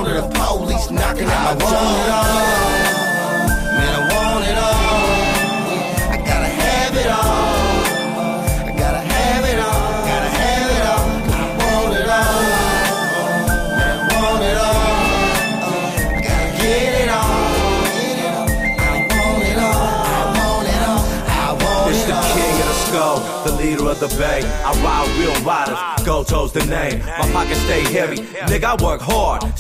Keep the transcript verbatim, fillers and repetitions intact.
sound of the police knocking at my door. Man, I want it all. I gotta have it all. I gotta have it all. Gotta have it all. I want it all. Man, I want it all. I gotta get it all. I want it all. I want it all. I want It's it the all. king of the skull, the leader of the bay. I ride real riders, Goto's the name. My pockets stay heavy, nigga I work hard.